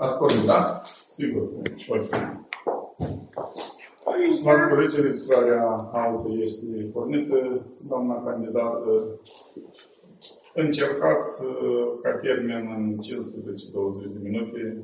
Ați pornit, da? Sigur. Stimați colegi, registrarea auto este pornită. Doamna candidată, încercați ca termen în 15-20 de minute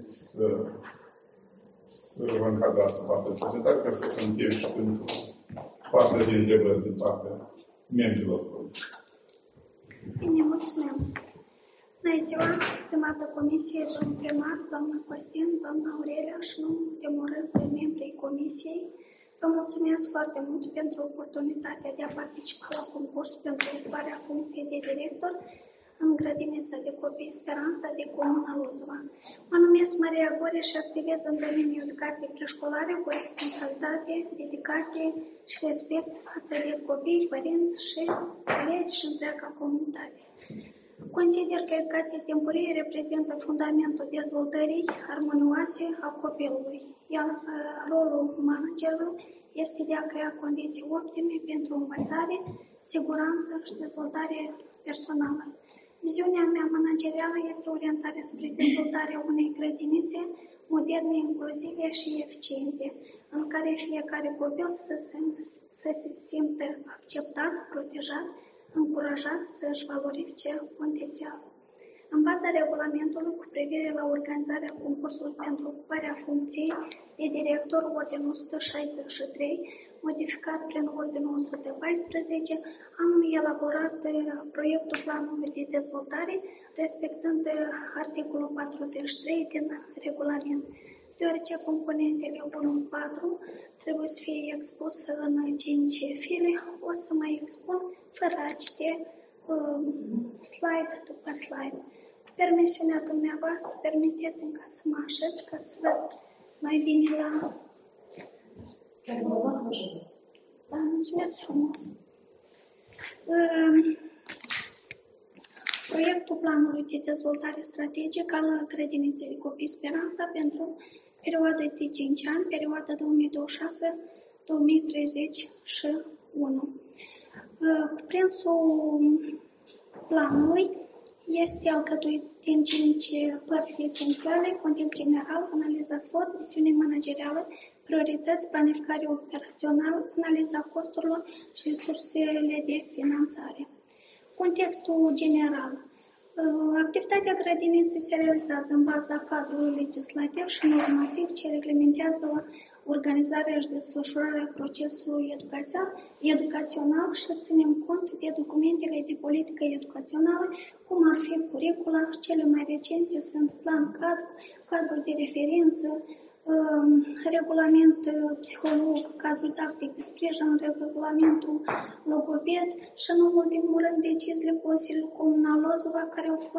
să vă încadrați în partea de prezentare, ca să se încheie și pentru partea de întrebări din partea membrilor comisiei. Bine, mulțumim. Bună ziua, stimată comisie, domnul primar, doamna Costin, doamna Aurelia și nu de rând pe membrii comisiei. Vă mulțumesc foarte mult pentru oportunitatea de a participa la concurs pentru ocuparea funcției de director în grădinița de copii Speranța de Comuna Lozova. Mă numesc Maria Gore și activez în domeniul educației preșcolare cu responsabilitate, dedicație și respect față de copii, părinți și colegi și întreaga comunitate. Consider că educația timpurie reprezintă fundamentul dezvoltării armonioase a copilului, iar rolul managerului este de a crea condiții optime pentru învățare, siguranță și dezvoltare personală. Viziunea mea managerială este orientarea spre dezvoltarea unei grădinițe moderne, inclusive și eficiente, în care fiecare copil să se simtă acceptat, protejat, încurajat să-și valorifice potențialul. În baza regulamentului cu privire la organizarea concursului pentru ocuparea funcției de director, ordinul 163, modificat prin ordinul 114, am elaborat proiectul planului de dezvoltare, respectând articolul 43 din regulament. Deoarece componentele 1-4 trebuie să fie expuse în 5 file, o să mai expun fără a citi slide după slide. Cu permisiunea dumneavoastră, permiteți-mi ca să mă așez, ca să văd mai bine la... Da, mulțumesc frumos. Proiectul planului de dezvoltare strategică al grădiniței de copii Speranța pentru perioada de 5 ani, perioada 2026-2031. Cuprinsul planului este alcătuit din 5 părți esențiale: context general, analiza SWOT, visiune managerială, priorități, planificare operațională, analiza costurilor și sursele de finanțare. Contextul general. Activitatea grădiniței se realizează în baza cadrului legislativ și normativ ce reglementează organizarea și desfășurarea procesului educațional și ținem cont de documentele de politică educațională, cum ar fi curicula, și cele mai recente sunt plan cadru, cadrul de referință, regulament psiholog, cadru didactic de sprijin, regulamentul logoped și, în ultimul rând, deciziile Consiliului Comunal Lozova care au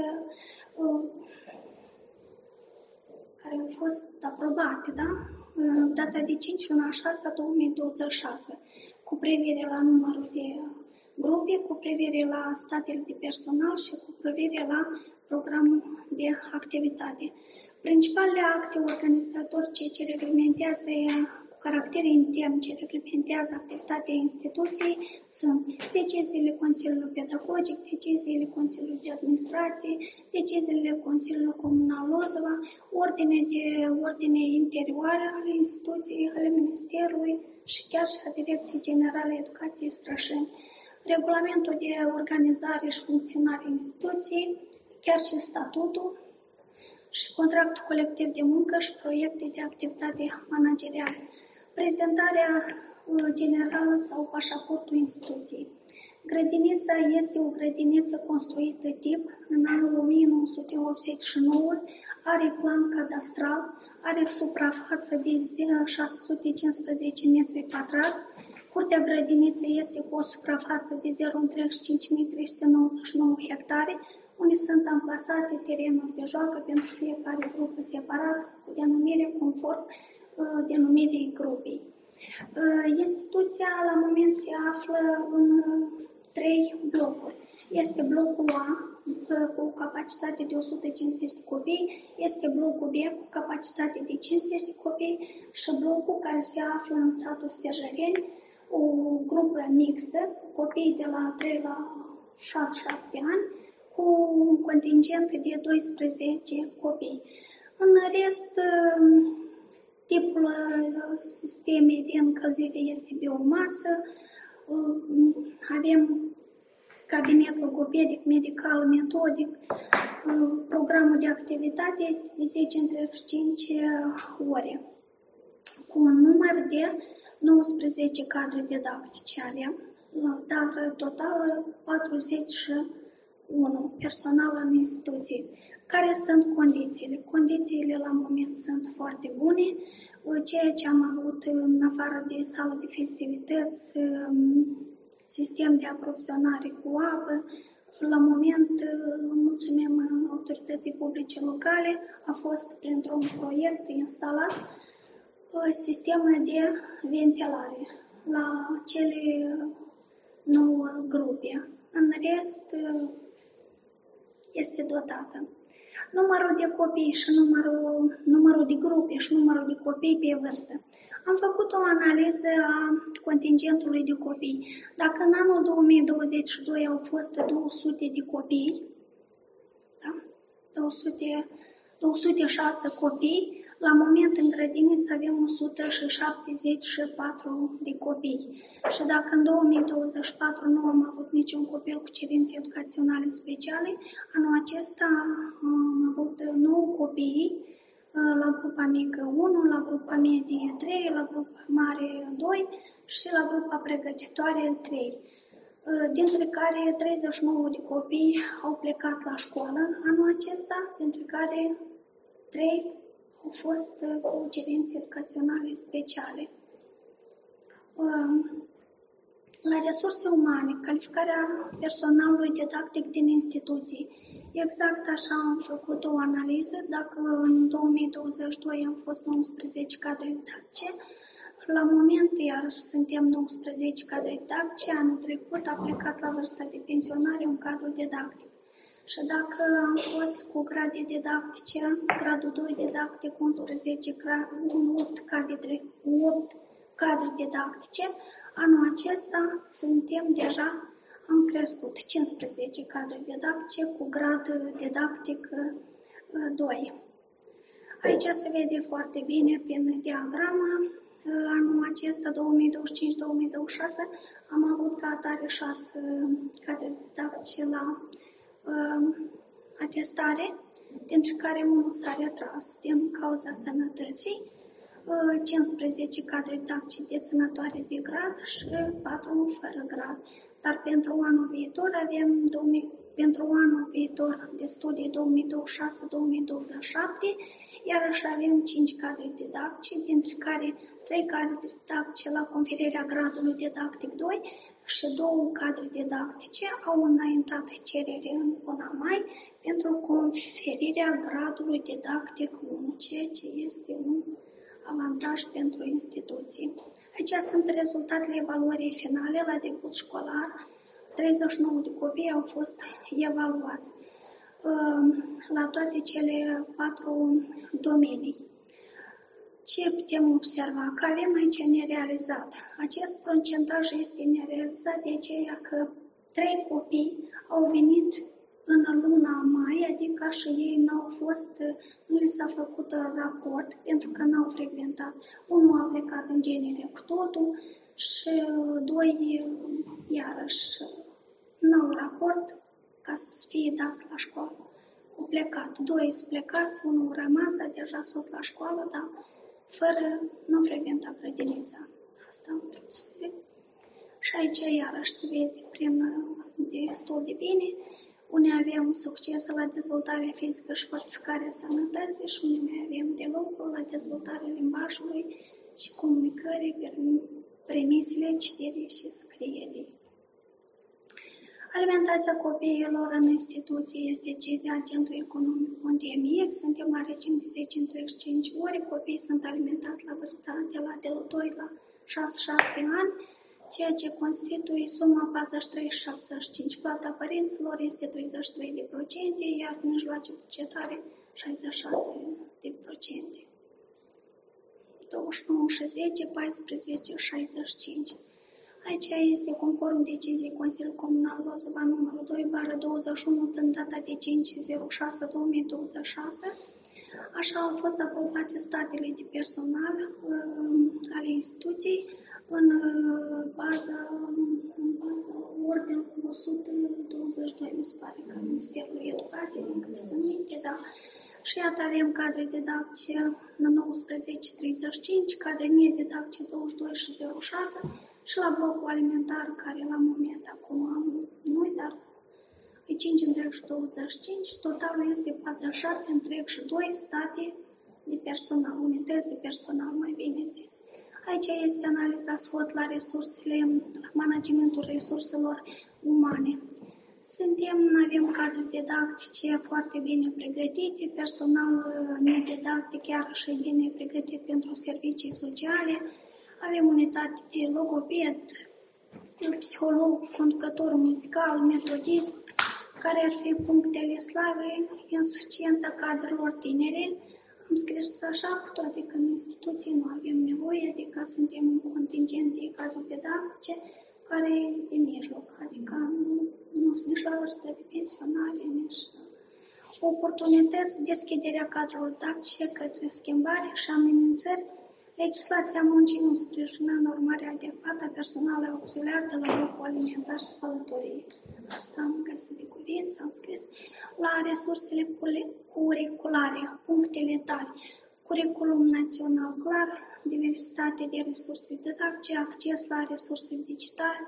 fost aprobate, da? Data de 5/6/2026, cu privire la numărul de grupe, cu privire la statele de personal și cu privire la programul de activitate. Principalele acte organizatorice ce reglementează cu caracter intern, ce reglementează activitatea instituției, sunt deciziile Consiliului Pedagogic, deciziile Consiliului de Administrație, deciziile Consiliului Comunal Lozova, ordine interioare ale instituției, ale Ministerului și chiar și a Direcției Generale Educației Strășeni, regulamentul de organizare și funcționare instituției, chiar și statutul, și contractul colectiv de muncă și proiecte de activitate managerială. Prezentarea generală sau pașaportul instituției. Grădinița este o grădiniță construită tip în anul 1989, are plan cadastral, are suprafață de 615 metri pătrați. Curtea grădiniței este cu o suprafață de 0,5.399 hectare, unde sunt amplasate terenuri de joacă pentru fiecare grupă separat, cu denumire conform denumirii grupei. Instituția la moment se află în 3 blocuri. Este blocul A, cu capacitate de 150 de copii, este blocul B cu capacitate de 50 de copii și blocul care se află în satul Stejăreni, o grupă mixtă, cu copii de la 3 la 6-7 ani, cu un contingent de 12 copii. În rest, tipul sistemei de încălzire este biomasă, avem cabinet logopedic, medical, metodic, programul de activitate este de 10-5 ore, cu un număr de 19 cadre didactice avem, dar total 41 personal în instituție. Care sunt condițiile? Condițiile la moment sunt foarte bune. Ceea ce am avut în afară de sală de festivități, sistem de aprovizionare cu apă, la moment mulțumim autorității publice locale, a fost printr-un proiect instalat sistemul de ventilare la cele 9 grupe. În rest este dotată. Numărul de copii și numărul de grupe și numărul de copii pe vârstă. Am făcut o analiză a contingentului de copii. Dacă în anul 2022 au fost 200 de copii, da? 206 copii, la moment în grădiniță avem 174 de copii. Și dacă în 2024 nu am avut niciun copil cu cerințe educaționale speciale, anul acesta am avut 9 copii la grupa mică 1, la grupa medie 3, la grupa mare 2 și la grupa pregătitoare 3. Dintre care 39 de copii au plecat la școală anul acesta, dintre care 3 au fost cu cerințe educaționale speciale. La resurse umane, calificarea personalului didactic din instituții. Exact așa am făcut o analiză. Dacă în 2022 am fost 19 cadre didactice, la moment iarăși suntem 19 cadre didactice. Anul trecut a plecat la vârsta de pensionare un cadru didactic. Și dacă am fost cu grade didactice, gradul 2 didactic, 8 cadre didactice, anul acesta am crescut 15 cadre didactice cu grad didactic 2. Aici se vede foarte bine prin diagramă. Anul acesta, 2025-2026, am avut ca atare 6 cadre didactice la atestare, dintre care unul s-a retras din cauza sănătății, 15 cadre didactice deținătoare de grad și 4 fără grad. Dar pentru anul viitor de studii 2026-2027, iarăși avem 5 cadre didactice, dintre care 3 cadre didactice la conferirea gradului didactic 2 și 2 cadre didactice au înaintat cerere în luna mai pentru conferirea gradului didactic 1, ceea ce este un avantaj pentru instituții. Aici sunt rezultatele evaluării finale la debut școlar. 39 de copii au fost evaluați la toate cele 4 domenii. Ce putem observa? Că avem aici nerealizat. Acest procentaj este nerealizat de aceea că 3 copii au venit în luna mai, adică și ei nu li s-a făcut raport pentru că n-au frecventat. Unul a plecat în genere cu totul și 2 iarăși n-au raport ca să fie dați la școală. Au plecat. 2 sunt plecați, unul a rămas, dar deja s-a la școală, dar nu frecventa grădinița. Asta am vrut să zic. Și aici iarăși se vede destul de bine. Unde avem succes la dezvoltarea fizică și fortificarea sănătății și unde mai avem de lucru la dezvoltarea limbajului și comunicării, premisele citirii și scrierii. Alimentația copiilor în instituție este cea de agentul economic UNDMIC. Suntem la regim de 10-35 ore. Copiii sunt alimentați la vârsta de la 2 la 6-7 ani, ceea ce constituie suma 43,75. Plata părinților este 33%, iar mijloace bugetare 66%. 29 și 10, 14, 65. Aici este conform deciziei Consiliului Comunal Lozova numărul 2/21 din data de 5/06/2026. Așa au fost aprobate statele de personal ale instituției în baza ordinul 122, mi se pare, că Ministerul Educației, din câte țin minte, da. Și iată avem cadre didactice 19-35, cadre nedidactice 22 și 06 și la blocul alimentar, care la moment acum am noi, dar e 5 întreg și 25, totalul este 47 întreg și 2 state de personal, unități de personal, mai bine zis. Aici este analiza SWOT la resursele, la managementul resurselor umane. Avem cadre didactice foarte bine pregătite, personal nedidactic chiar și bine pregătit pentru servicii sociale, avem unitate de logoped, psiholog, conducător muzical, metodist, care ar fi punctele slabe, insuficiența cadrelor tinere. Am scris așa, cu toate că în instituții nu avem nevoie, adică suntem un contingent de cadre didactice care e de mijloc, adică nu sunt nici la vârstă de pensionare, nici oportunități, deschiderea cadrelor didactice către schimbare și amenințări. Legislația muncii nu sprijină normarea adecvată a personalului auxiliar de la blocul alimentar și spălătorie. Asta am găsit de cuvinte, am scris. La resursele curriculare, punctele tale, curriculum național clar, diversitate de resurse didactice, acces la resurse digitale,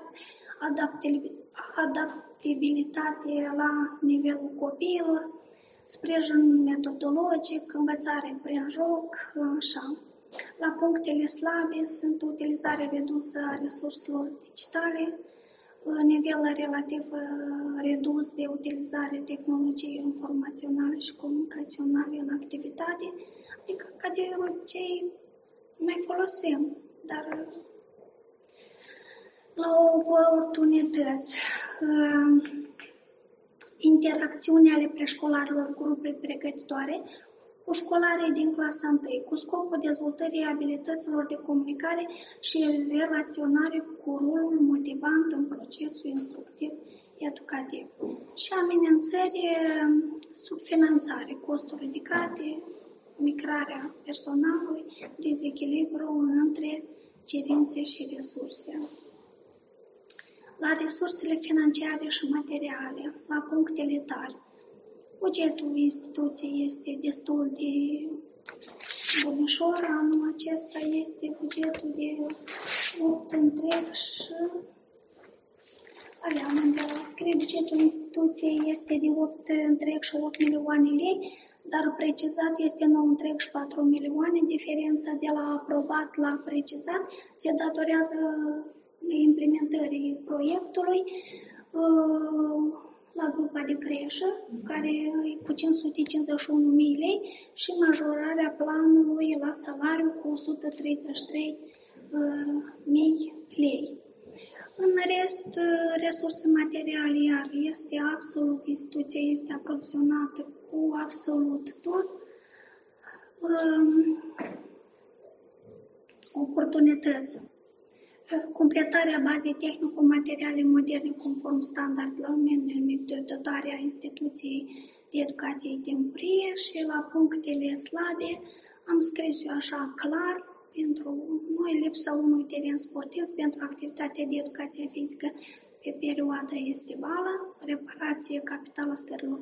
adaptabilitate la nivelul copiilor, sprijin metodologic, învățare prin joc, așa. La punctele slabe sunt utilizarea redusă a resurselor digitale, nivel relativ redus de utilizare tehnologiei informaționale și comunicaționale în activitate, adică ca de obicei mai folosim, dar la oportunități, interacțiunea ale preșcolarilor, grupuri pregătitoare, cu școlarii din clasa 1, cu scopul dezvoltării abilităților de comunicare și relaționare cu rolul motivant în procesul instructiv educativ. Și amenințări, subfinanțare, costuri ridicate, migrarea personalului, dezechilibru între cerințe și resurse. La resursele financiare și materiale, la punctele tari, bugetul instituției este destul de bunișor. Anul acesta este bugetul de 8 întreg și aveam undeva scrie, bugetul instituției este de 8 întreg și 8 milioane lei, dar precizat este 9 întreg și 4 milioane. Diferența de la aprobat la precizat se datorează implementării proiectului la grupa de creșă, care e cu 551.000 lei și majorarea planului la salariu cu 133.000 lei. În rest, resurse materiale, iar este absolut, instituția este aprovizionată cu absolut tot. Oportunități. Completarea bazei tehnico-materiale moderne conform standardelor minime de dotare a instituției de educație timpurie și la punctele slabe am scris eu așa clar, pentru noi lipsa unui teren sportiv pentru activitatea de educație fizică pe perioada estivală, reparație capitală a scărilor,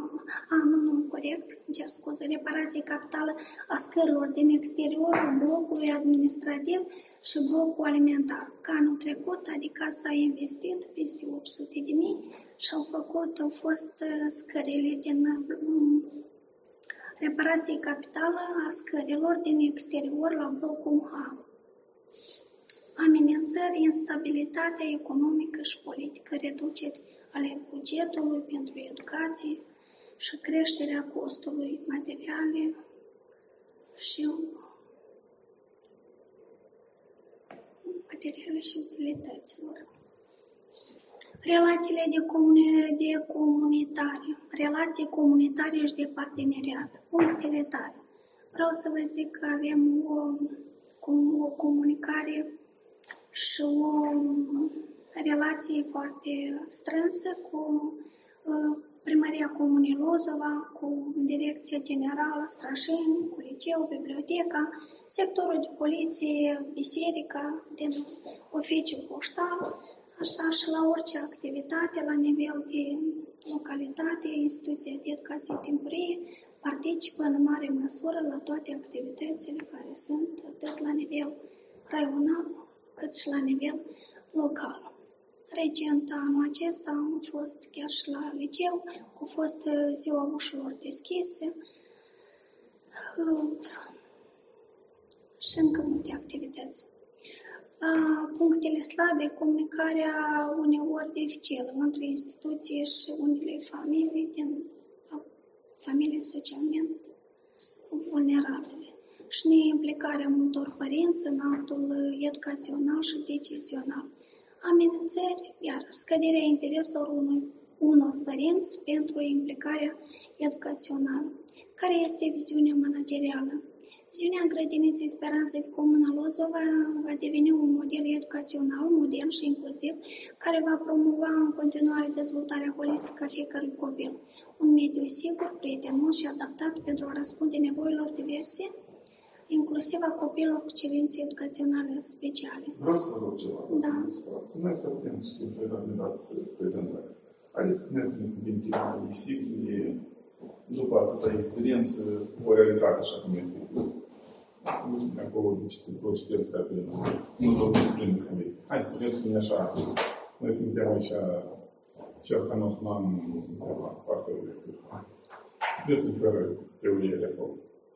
reparație capitală a scărilor din exteriorul blocului administrativ și blocul alimentar. Ca anul trecut, adică s-a investit peste 800.000 și au fost scările din reparație capitală a scărilor din exterior la blocul H. Amenințări, instabilitatea economică și politică, reduceri ale bugetului pentru educație și creșterea costului materiale și utilităților. Relațiile de comunitare, relații comunitare și de parteneriat, punctele tare. Vreau să vă zic că avem o comunicare și o relație foarte strânsă cu Primăria Comunei Lozova, cu Direcția Generală Strașeni, cu liceu, biblioteca, sectorul de poliție, biserica, din oficiul poștal, așa și la orice activitate, la nivel de localitate, instituția de educație timpurie, participă în mare măsură la toate activitățile care sunt, atât la nivel raional, cât și la nivel local. Recent, anul acesta, am fost chiar și la liceu, a fost ziua ușilor deschise și încă multe activități. Punctele slabe, comunicarea uneori dificilă între instituții și unele familii din familii socialmente vulnerabile și neimplicarea multor părinți în actul educațional și decizional. Amenințări, iar scăderea intereselor unor părinți pentru implicarea educațională. Care este viziunea managerială? Viziunea grădiniței Speranței de Comuna Lozova va deveni un model educațional, modern și inclusiv, care va promova în continuare dezvoltarea holistică a fiecărui copil. Un mediu sigur, prietenos și adaptat pentru a răspunde nevoilor diverse, inclusiv a copiilor cu cerințe educaționale speciale. Vreau să vă rog ceva. Da. Noi să putem să ușor ne dați prezentarea. Haideți să spuneți-ne cuvinte mai simple, după atâta experiență, o realitate așa cum este. Nu spune acolo de citeți dacă nu vă exprimeți cum e. Hai să spuneți-ne așa. Noi suntem aici, cel ca nostru an, nu suntem la partea de lectură. Vedeți-mi fără teorie de acolo.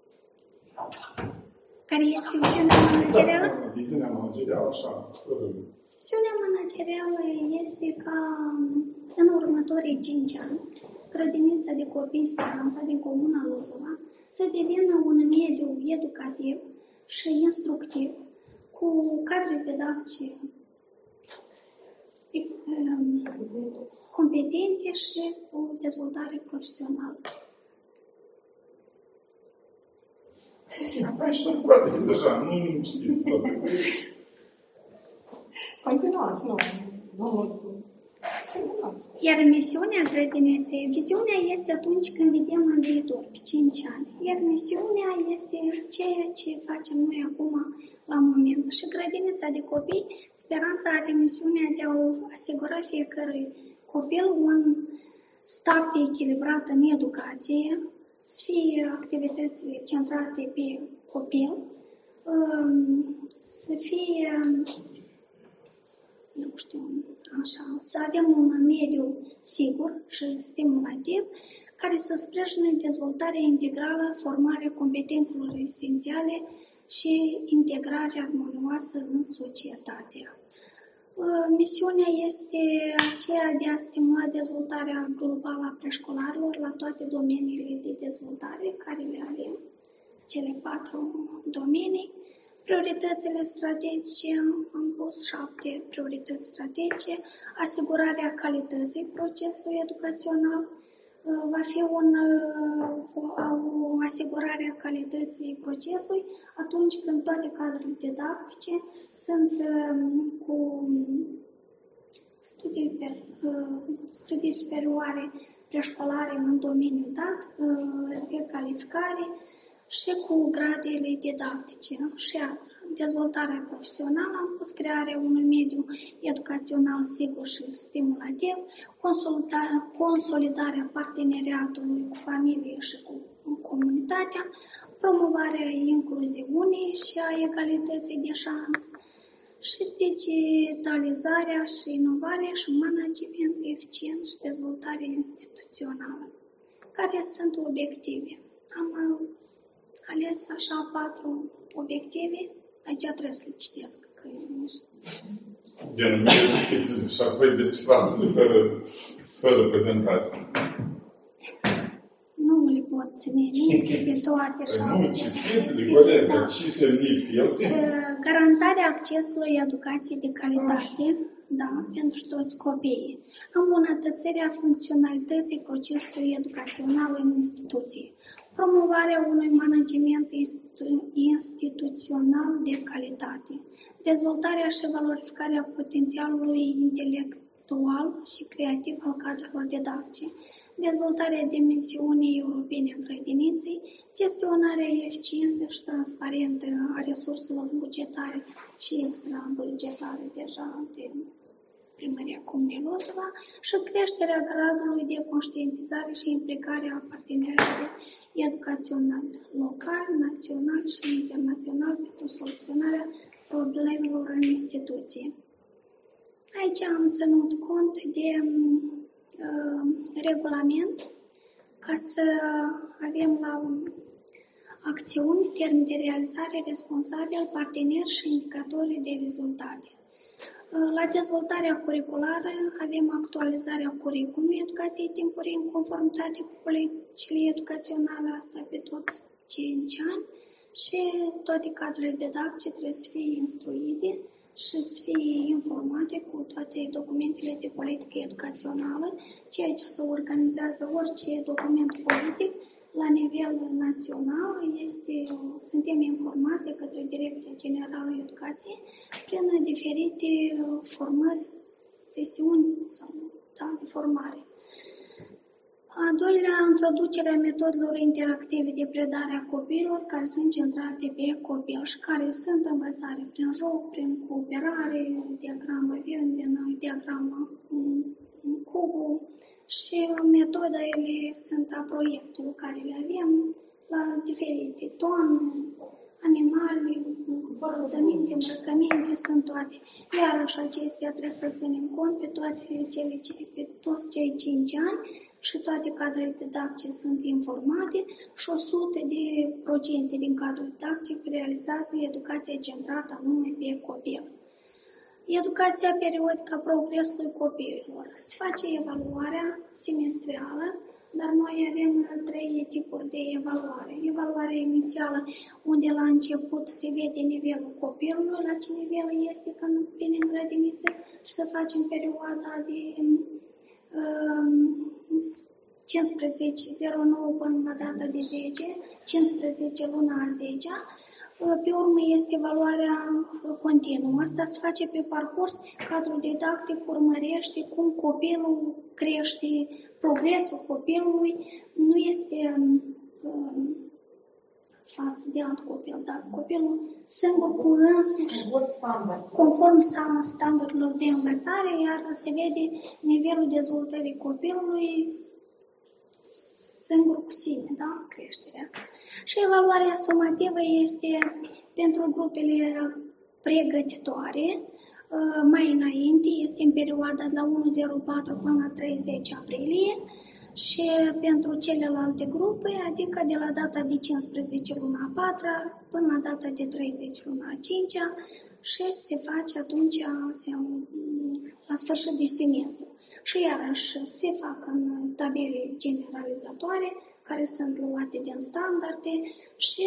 Care este viziunea managerială? Viziunea managerială, așa. Viziunea managerială este ca în următorii 5 ani, grădinița de copii Speranța din Comuna Lozova să devină un mediu educativ și instructiv cu cadre didactice competente și cu dezvoltare profesională. Hai și poate fi așa, nu știți toate. Continuați, nu. Continuați. Iar misiunea grădiniței, viziunea este atunci când vedem în viitor, pe 5 ani. Iar misiunea este ceea ce facem noi acum, la moment. Și grădinița de copii, Speranța are misiunea de a asigura fiecărui copil un start echilibrat în educație, să fie activitățile centrate pe copil, să fie, nu știu, așa, să avem un mediu sigur și stimulativ care să sprijine dezvoltarea integrală, formarea competențelor esențiale și integrarea armonioasă în societate. Misiunea este aceea de a stimula dezvoltarea globală a preșcolarilor la toate domeniile de dezvoltare care le avem, cele 4 domenii. Prioritățile strategice, am pus 7 priorități strategice, asigurarea calității procesului educațional, va fi o asigurare a calității procesului atunci când toate cadrele didactice sunt cu studii superioare preșcolare în domeniul dat, recalificare și cu gradele didactice și dezvoltarea profesională. Am pus crearea unui mediu educațional sigur și stimulativ, consolidarea parteneriatului cu familie și cu comunitatea, promovarea incluziunii și a egalității de șanse și digitalizarea și inovarea și management eficient și dezvoltare instituțională. Care sunt obiective? Am ales așa 4 obiective. Aici trebuie să le citesc. Că denumire știți și apoi descifrați-le fără prezentare. Nu le pot ține minte pe toate așa. Nu, citiți-le, corect, dar ce semnifică el simplu? Garantarea accesului educației de calitate, da, pentru toți copiii. Îmbunătățirea funcționalității procesului educațional în instituții. Promovarea unui management instituțional de calitate. Dezvoltarea și valorificarea potențialului intelectual și creativ al cadrelor didactice. dezvoltarea dimensiunii europene a grădiniței, gestionarea eficientă și transparentă a resurselor bugetare și extrabugetare deja de Primăria Comunei Lozova și creșterea gradului de conștientizare și implicare a partenerilor educaționali, local, național și internațional pentru soluționarea problemelor în instituție. Aici am ținut cont de regulament ca să avem la acțiuni, termeni de realizare, responsabil, parteneri și indicatori de rezultate. La dezvoltarea curriculară avem actualizarea curriculumului educației timpurii în conformitate cu politicile educaționale, asta pe toți 5 ani, și toate cadrele didactice trebuie să fie instruite și să fie informate cu toate documentele de politică educațională, ceea ce se organizează orice document politic la nivel național, suntem informați de către Direcția Generală a Educației prin diferite formări, sesiuni de formare. A doilea, introducerea metodelor interactive de predare a copiilor care sunt centrate pe copil și care sunt învățare prin joc, prin cooperare, diagramă Venn, diagramă cubul și metodele sunt a proiectului care le avem la diferite toane, animale, învățăminte, îmbrăcăminte, sunt toate. Iarăși acestea trebuie să ținem cont pe pe toți cei 5 ani și toate cadrele didactice sunt informate și 100% din cadrul didactic realizează educația centrată anume pe copil. Educația periodică a progresului copiilor. Se face evaluarea semestrială, dar noi avem 3 tipuri de evaluare. Evaluarea inițială, unde la început se vede nivelul copilului, la ce nivel este când vine în grădiniță, și să facem perioada de 15-09 până la data de 10, 15 luna a 10-a. Pe urmă este evaluarea continuă. Asta se face pe parcurs, cadrul didactic urmărește cum copilul crește, progresul copilului nu este față de alt copil, dar copilul singur cu însuși, conform standardelor de învățare, iar se vede nivelul dezvoltării copilului singur cu sine, da? Creșterea. Și evaluarea sumativă este pentru grupele pregătitoare, mai înainte, este în perioada de la 1-04 până la 30 aprilie, și pentru celelalte grupe, adică de la data de 15 luna a 4 până la data de 30 luna a 5 și se face atunci la sfârșit de semestru. Și iarăși se fac în tabele generalizatoare, care sunt luate din standarde și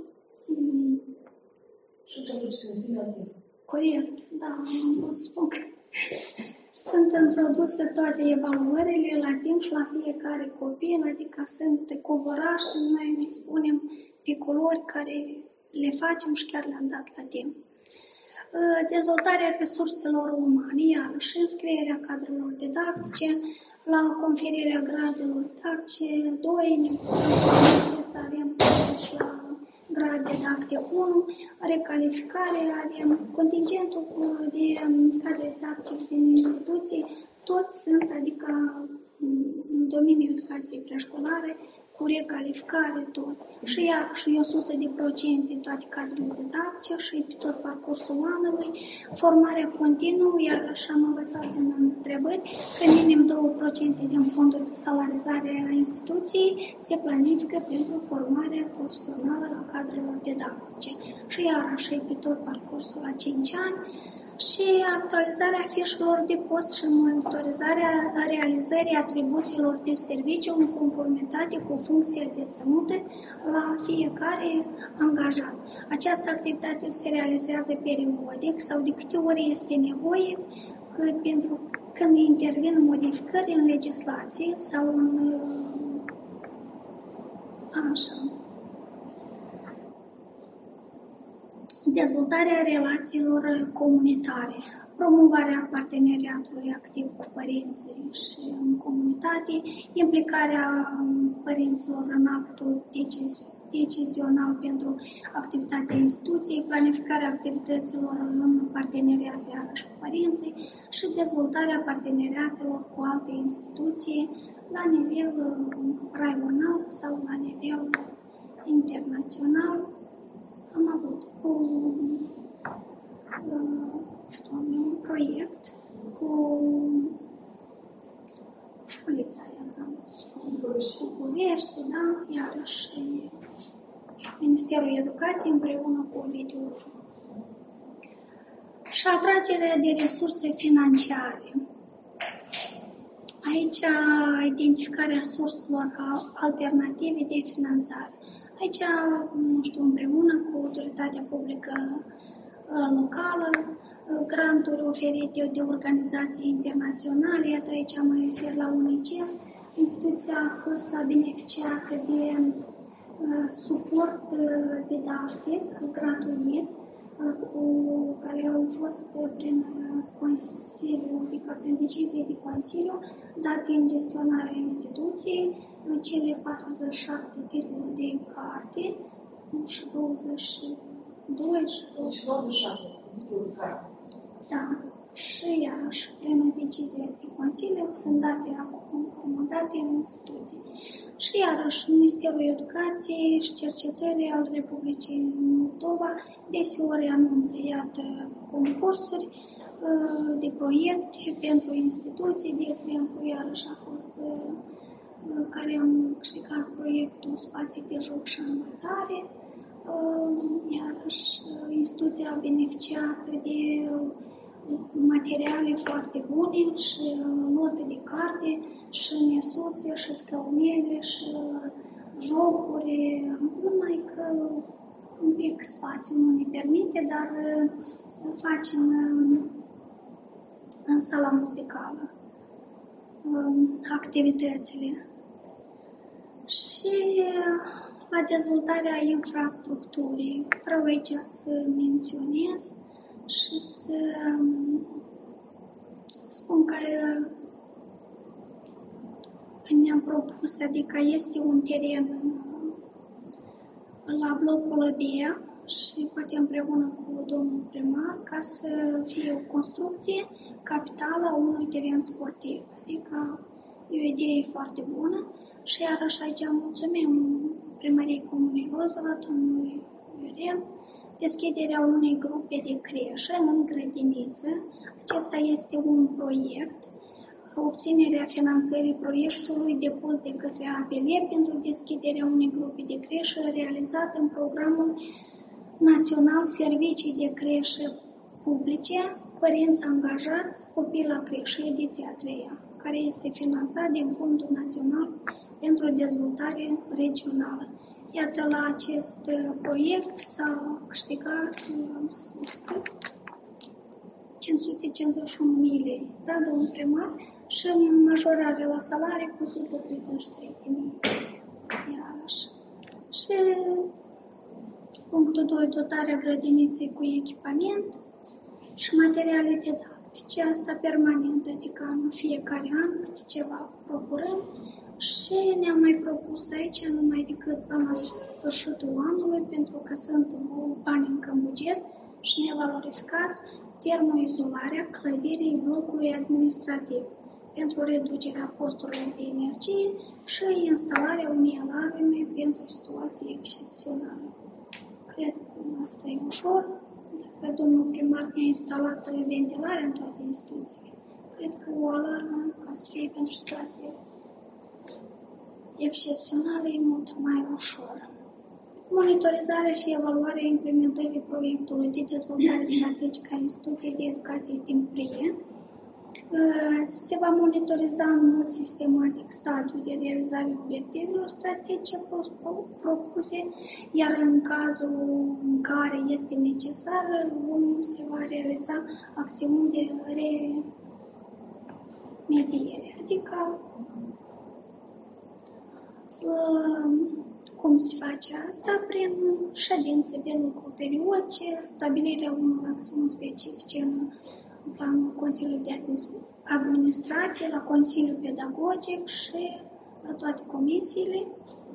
totuși sensibil. Corect, da, nu spun. Sunt introduse toate evaluările la timp și la fiecare copil, adică sunt covorași, noi ne spunem pe culori care le facem și chiar le-am dat la timp. Dezvoltarea resurselor umane, iarăși înscrierea cadrelor didactice, la conferirea gradelor didactice 2, acesta avem și la grad didactic 1, recalificare, avem contingentul de cadre didactice din instituții, toți sunt, adică în domeniul educației preșcolare, cu recalificare, tot. Și iarăși 100% toate cadrele didactice și pe tot parcursul anului, formarea continuă, iarăși am învățat în întrebări că minim 2% din fondul de salarizare a instituției se planifică pentru formarea profesională a cadrelor didactice. Și iarăși pe tot parcursul la 5 ani, și actualizarea fișelor de post și monitorizarea realizării atribuțiilor de serviciu în conformitate cu funcția deținută la fiecare angajat. Această activitate se realizează periodic sau de câte ori este nevoie, pentru când intervin modificări în legislație sau în dezvoltarea relațiilor comunitare, promovarea parteneriatului activ cu părinții și în comunitate, implicarea părinților în actul decizional pentru activitatea instituției, planificarea activităților în parteneriate iarăși cu părinții și dezvoltarea parteneriatelor cu alte instituții la nivel raional sau la nivel internațional. Am avut un proiect cu șculița aia, București, da, iarăși Ministerul Educației împreună cu Ovidiu. Și atragerea de resurse financiare. Aici identificarea surselor alternative de finanțare. Aici, împreună cu autoritatea publică locală, granturi oferite de organizații internaționale, iată aici mă refer la UNICEF. Instituția a fost beneficiată de suport didactic gratuit, cu care au fost prin Consiliu, adică prin decizie de Consiliu, date în gestionarea instituției, cele 47 titluri de carte și 22 și 26 titluri de carte. Da. Și iarăși, prin decizie de Consiliu, sunt date acomodate în instituții. Și iarăși, Ministerul Educației și Cercetării al Republicii Moldova deseori anunță, iată, concursuri de proiecte pentru instituții. De exemplu, iarăși a fost care am câștigat proiectul Spații de joc și învățare. Iarăși, instituția a beneficiat de materiale foarte bune și note de carte și nesuțe și scăunele și jocuri, numai că un pic spațiu nu ne permite, dar facem în sala muzicală activitățile. Și la dezvoltarea infrastructurii, vreau aici să menționez și să spun că ne-am propus, adică este un teren la blocul B și poate împreună cu domnul primar ca să fie o construcție capitală a unui teren sportiv. Adică e o idee foarte bună și iarăși aici mulțumim primăriei Comunei Lozova, domnului Iurel, deschiderea unei grupe de creșă în grădiniță. Acesta este un proiect, obținerea finanțării proiectului depus de către APL pentru deschiderea unei grupe de creșă realizată în programul național Servicii de creșă publice, părinți angajați, copii la creșă, ediția 3-a, care este finanțat din Fondul Național pentru Dezvoltare Regională. Iată, la acest proiect s-a câștigat, am spus, 551 lei, da, domnul primar, și majorare la salarii cu 133.000, iarăși. Și punctul 2, dotarea grădiniței cu echipament și materiale didactice, asta permanent, adică în fiecare an câte ceva procurăm. Și ne-am mai propus aici, numai decât până la sfârșitul anului, pentru că sunt bani încă în buget și nevalorificați, termoizolarea clădirii blocului administrativ pentru reducerea costurilor de energie și instalarea unei alarme pentru situații excepționale. Cred că asta e ușor, dacă domnul primar ne-a instalat ventilarea în toate instituțiile. Cred că o alarmă, ca să fie pentru situații excepționale, e mult mai ușor. Monitorizarea și evaluarea implementării proiectului de dezvoltare strategică a instituției de educație timpurie. Se va monitoriza în mod sistematic stadiul de realizare a obiectivelor strategice propuse, iar în cazul în care este necesar, se va realiza acțiuni de remediere, adică Cum se face asta? Prin ședințe de lucru periodice, stabilirea unor acțiuni specifice în planul Consiliului de Administrație, la Consiliul Pedagogic și la toate comisiile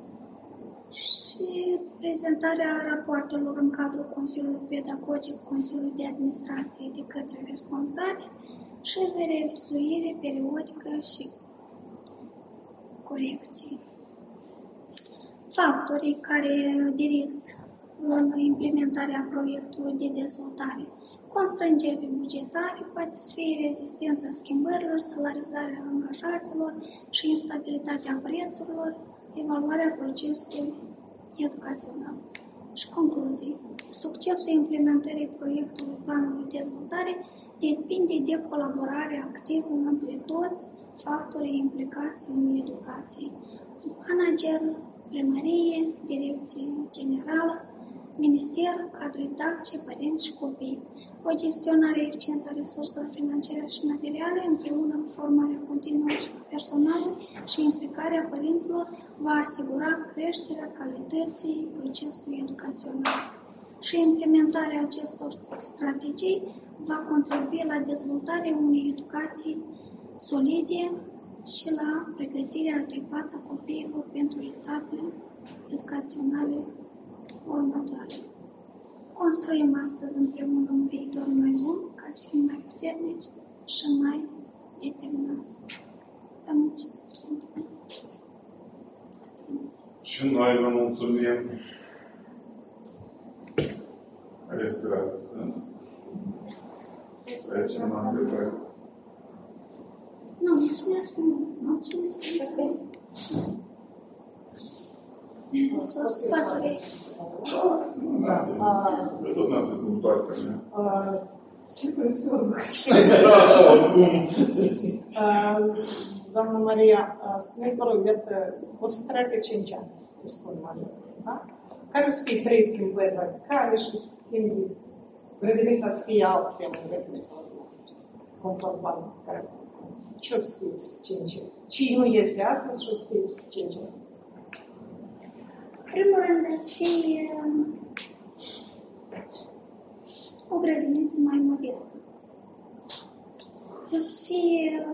și prezentarea rapoartelor în cadrul Consiliului Pedagogic, Consiliului de Administrație de către responsabili și de revizuire periodică și corecții. Factorii care de risc în implementarea proiectului de dezvoltare: constrângeri bugetare, poate să fie rezistența schimbărilor, salarizarea angajaților și instabilitatea prețurilor, evaluarea procesului educațional. Și concluzii. Succesul implementării proiectului planului de dezvoltare depinde de colaborarea activă între toți factorii implicați în educație: manager, primărie, direcție generală, minister, cadre didactice, părinți și copii. O gestionare eficientă a resurselor financiare și materiale, împreună cu formarea continuă a personalului și implicarea părinților, va asigura creșterea calității procesului educațional. Și implementarea acestor strategii va contribui la dezvoltarea unei educații solide și la pregătirea adecvată a copiilor pentru etapele educaționale următoare. Construim astăzi împreună un viitor mai bun, ca să fim mai puternici și mai determinați. Vă mulțumesc pentru atenție. Și noi vă mulțumim. Respirați puțin. Trecem la întrebări. Nu, mulțumesc mult. Mulțumesc. Sos patru. De tot n-ați făcut toate ca mine. Sigur, este oricum. Oricum. Doamna Maria, spuneți, vă rog, iată, o să treacă 5 ani, să spun Maria, da? Care o să fie 3 schimbări radicale și o să schimbi grădinița să fie altfel în grădinița noastră, conform banului care ce o să fie peste 5 ani? Ce nu este astăzi și o să fie peste 5 ani? În primul rând, să fie o grădiniță mai modernă. Să fie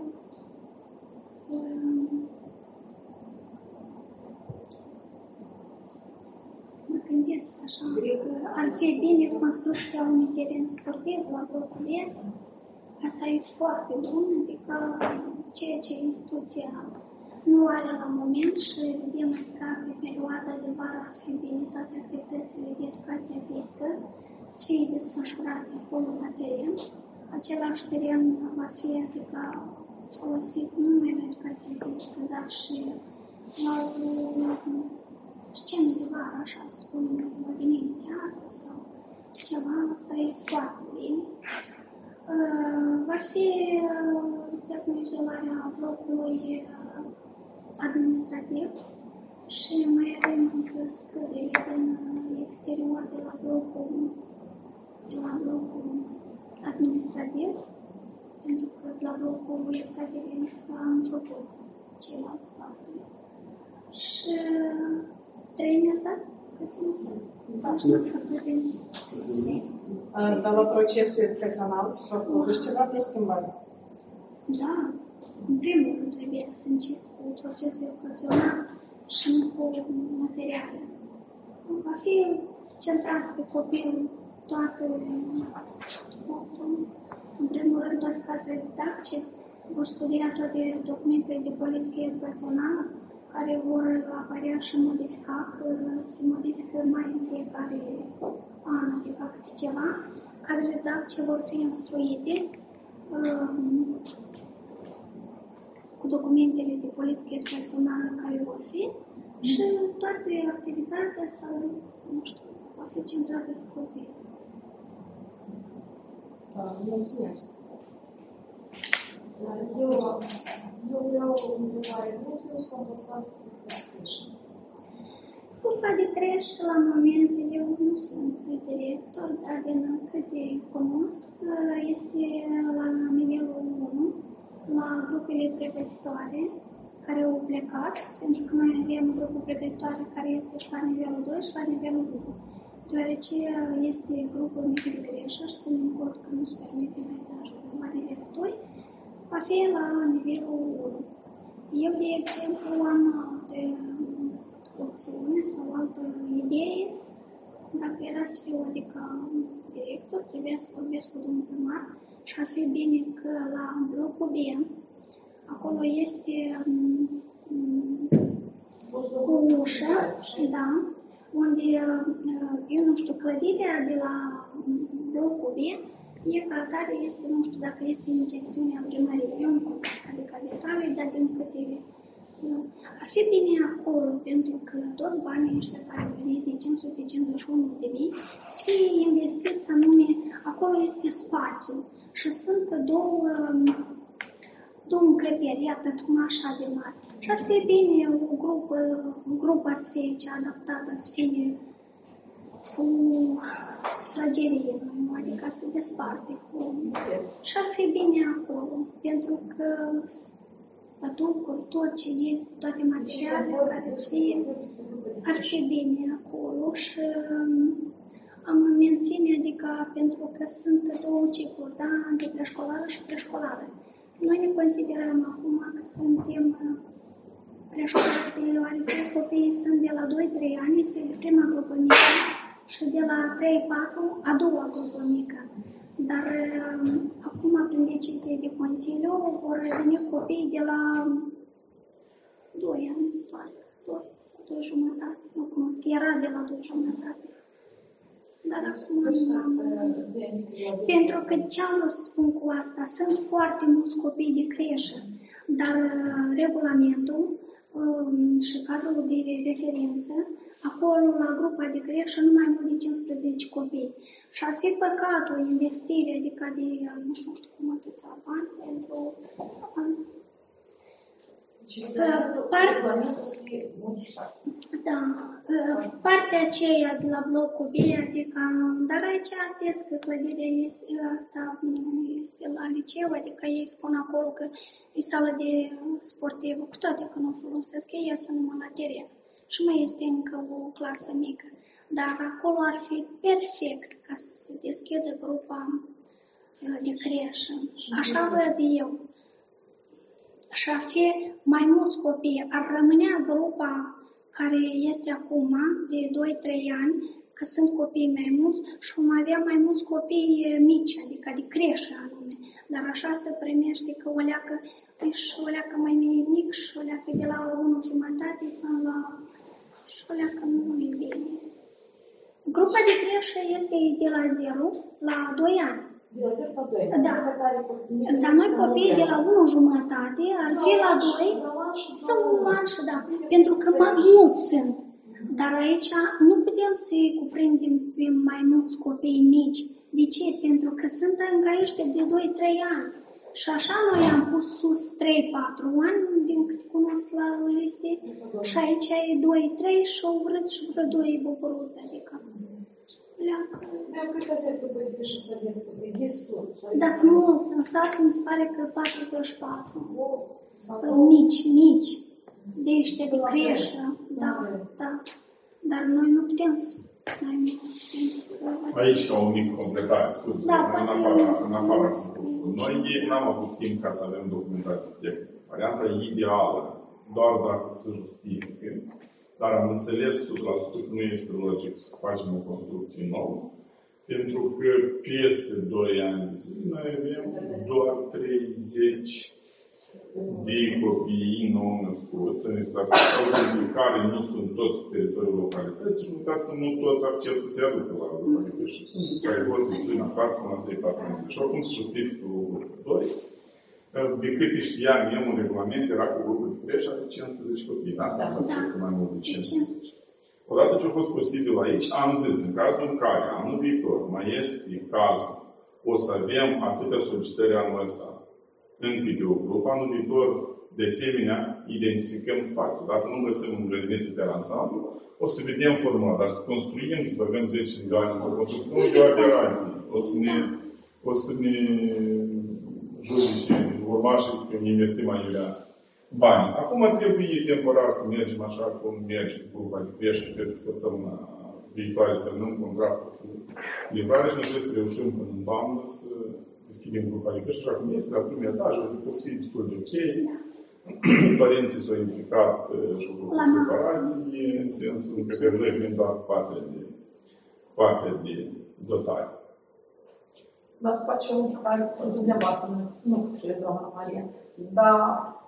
mă gândesc așa, că ar fi bine construcția unui teren sportiv la blocul B. Asta e foarte bun, adică ceea ce instituția nu are la moment și vedem că pe perioada de vară ar fi bine toate activitățile de educație fizică să fie desfășurate acolo la teren. Același teren va fi adică folosit nu numai la educație fizică, dar și la scenă de vară, așa să spunem, va veni în teatru sau ceva, asta e foarte bine. Va fi termoizolarea blocului administrativ și mai avem încă scările din exterior de la blocul administrativ, pentru că la blocul educativ am făcut celelalte parte. Și 3 ne-ați dat? Dar la procesul educațional să produci ceva pe schimbare? Da. În primul rând trebuie să încep cu procesul educațional și nu cu materiale. Va fi centrat pe copil toată în primul rând toate cadrele didactice, vor studia toate documentele de politică educațională care vor apărea și modifica, că se modifică mai în fiecare an, adică câte ceva. Cadrele didactice vor fi instruite cu documentele de politică educațională care vor fi și toate activitatea sau, nu știu, va fi centrată pe copii. Mulțumesc. Eu vreau o întrebare. Nu vreau să învățați câte creșă. Grupa de creșă, la moment, eu nu sunt director, dar din câte cunosc, este la nivelul 1, la grupele pregătitoare, care au plecat, pentru că noi avem grupul pregătitoare care este și la nivelul 2 și la nivelul 1. Deoarece este grupul mic de greșă și ținem cont că nu se permite metajul la nivelul 2, va fi la nivelul 1. Eu, de exemplu, am altă opțiune sau altă idee. Dacă era să fiu, adică director, trebuia să vorbesc cu domnul primar și ar fi bine că la blocul B, acolo este o ușă, da, unde, eu nu știu, clădirea de la blocul B, e ca atare, este, nu știu dacă este în gestiunea primăriei, eu nu cunosc adică detalii, dar din câte ar fi bine acolo, pentru că toți banii ăștia care au venit de 551.000 să fie investiți anume, acolo este spațiu și sunt două încăperi, atât una așa de mare. Și ar fi bine o grupă să fie cea adaptată, să fie cu sufragerie, adică să desparte. Și ar fi bine acolo, pentru că păducuri, tot ce este, toate materialele care să fie, ar fi bine acolo și am menține, adică pentru că sunt două cicluri, da, de preșcolară și preșcolară. Noi ne considerăm acum că suntem preșcolari, deoarece copiii sunt de la 2-3 ani, este prima grupă mică, și de la 3-4 a doua grupă mică. Dar acum, prin decizie de Consiliu, vor veni copii de la 2 ani, se pare, 2 sau 2 jumătate. Nu cunosc, era de la 2 jumătate. Dar acum, pentru că ce am vrut să spun cu asta, sunt foarte mulți copii de creșă, dar regulamentul și cadrul de referință, acolo, la grupa de creșă, nu mai mult de 15 copii. Și ar fi păcat o investire, adică de, nu știu cum atâția bani, pentru... Partea aceea de la blocul B, adică, dar aici ateți că clădirea este asta, este la liceu, adică ei spun acolo că e sală de sportivă, cu toate că nu folosesc, ei iasă numai la teren. Și mai este încă o clasă mică. Dar acolo ar fi perfect ca să se deschidă grupa de creșă. Așa văd eu. Și ar fi mai mulți copii. Ar rămânea grupa care este acum de 2-3 ani, că sunt copii mai mulți și vom avea mai mulți copii mici, adică de creșă anume. Dar așa se primește că o leacă mai mic și o leacă de la 1 jumătate până la... și o leacă nu e bine. Grupa de creșă este de la 0 la 2 ani. De la 0 la 2 ani? Da. Dar noi copiii de la 1 jumătate ar fi la 2 sau 1 an și da. Pentru că mai mulți sunt. Dar aici nu putem să-i cuprindem pe mai mulți copii mici. De ce? Pentru că sunt încă aici de 2-3 ani. Și așa noi am pus sus 3-4 ani, din câte cunosc la liste, și aici e 2-3 și o vrut și vreo 2 buburuze, adică. Eu cred că asta este părinte și să destul. Dar sunt mulți, în sat mi se pare că 44. Mici, de ăștia de creșă, da. Dar noi nu putem să mai mulți. Aici, ca o mică completare, scuze, în afara noi n-am avut timp ca să avem documentație tehnică. Varianta ideală, doar dacă se justifică, dar am înțeles 100% că nu este logic să facem o construcție nouă, pentru că peste 2 ani de zi noi avem doar 30 de copii nou-născuți în situația care nu sunt toți pe teritoriul localității și uitați că nu toți acceptă să-i aducă la grupă de creșă. Sunt care vor să țină acasă până la 3-4 ani. Și oricum se justifică grupul 2. De câte știam eu, în regulament era cu grupul de creșă de 15 copii, da? Asta acceptă mai mult de 15. Odată ce a fost posibil aici, am zis, în cazul în care anul viitor mai este cazul, o să avem atâtea solicitări anul ăsta, încă de o grupă, anul viitor, de asemenea, identificăm spațiul. Dacă nu găsim un grădiniță pe ansamblu, o să vedem forma, dar să construim, să băgăm 10 milioane pe construcție, nu e o aberație. O să ne judice urmașii că investim aiurea bani. Acum trebuie temporar să mergem așa cum merge cu grupa de creștere, cred că săptămâna viitoare să semnăm contractul cu livrare și noi trebuie să reușim până în toamnă să deschidem grupa de creștere, așa cum este la primul etaj, o să fie destul de ok. Părinții s-au implicat și au făcut preparații în sensul că noi vin doar partea de dotare. Dar să facem un care dumneavoastră, nu cred, doamna Maria, dar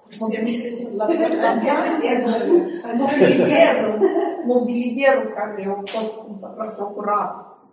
mobilierul care a fost procurat,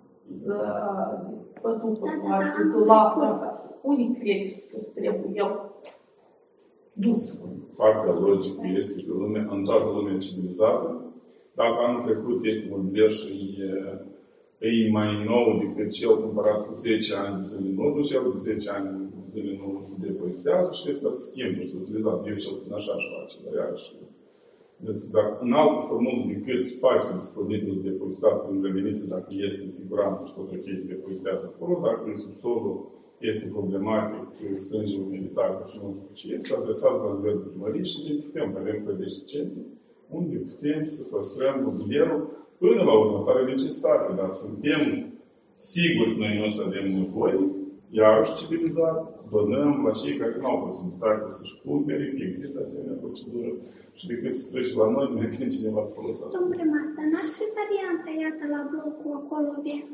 pătucul, dulapul ăsta, unii credeți că trebuie el dus? Partea logică este că în toată lumea civilizată, dacă anul trecut este mobilier și e mai nou decât cel cumpărat cu 10 ani de zile în urmă, cel de 10 ani de zile în urmă se depozitează și este schimbul, se utilizează. Eu cel puțin așa aș face, dar iarăși. Dar în altă formulă decât spațiul disponibil de depozitat în grădiniță, dacă este în siguranță și tot ok, se depozitează acolo, dacă în subsolul este problematic, strângem militar și nu știu ce, se adresează la nivelul primării și identificăm că avem clădiri suficiente unde putem să păstrăm mobilierul până la următoarea necesitate. Dar suntem siguri că noi nu o să avem nevoie, iarăși civilizat, donăm la cei care nu au posibilitate să-și cumpere, că există asemenea procedură și decât să trece la noi, nu vine cineva să folosească. Domnul primar, dar n-ar fi varianta, iată, la blocul acolo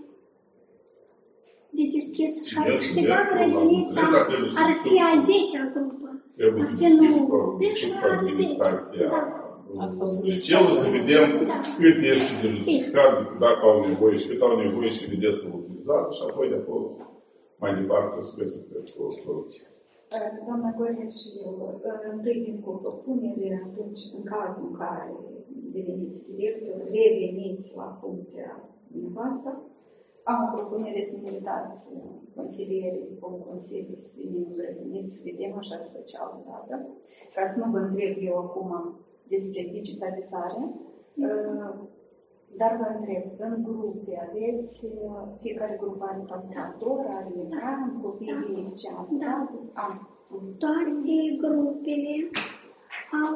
de deschis și ar câștiga grădinița, ar fi a 10-a grupă. Trebuie să discuți cu administrația. Deci el să vedem cât este de justificat, dacă au nevoie și cât au nevoie și vedeți că utilizează și apoi de acolo mai departe o să găsesc o soluție. Doamna Goreș, întâi din cu propunere, atunci, în cazul în care deveniți director, reveniți la funcția dumneavoastră, am o propunere să ne invitați consilierii cu Consiliul să venim în grădiniță, să vedem așa să făcea altă dată, ca să nu vă întreb eu acum despre digitalizare, dar vă întreb, în grupe aveți, fiecare grup are calculator, are ecran, copiii beneficiază, da? Toate grupele au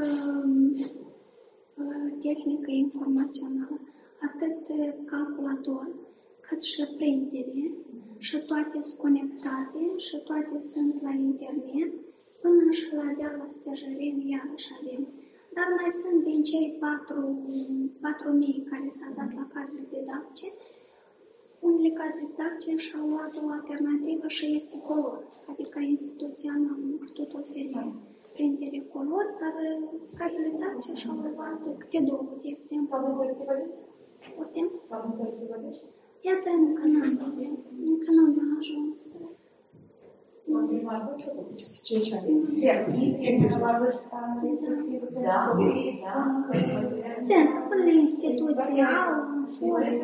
tehnică informațională, atât calculator, cât și printere, și toate sunt conectate, și toate sunt la internet, până și la dealul Stejarini, iarăși avem. Dar mai sunt din cei 4.000 care s-au dat la cadre didactice, unele cadre didactice și-au luat o alternativă și este color, adică instituția nu a putut oferi printere color, dar cadrele didactice și-au luat câte două, de exemplu. Poftim? Iată, încă n-am ajuns. Sunt, unele instituții au fost.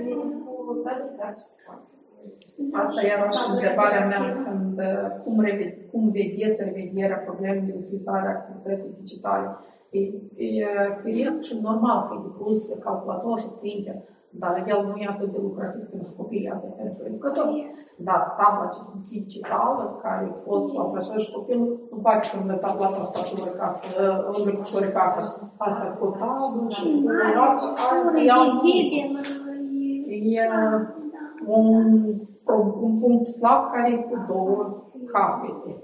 Asta era și întrebarea mea, cum vedeți revederea problemei de utilizare a activității digitale. E firesc și normal că e depus calculator și printer, dar el nu e atât de lucrativ pentru copiii astea pentru educatori. Dar tabla digitală care pot să apreșa și copilul, nu faci când tabla asta în răcușori casă. Asta cu tablă și cu asta, e un punct slab care e cu două capete.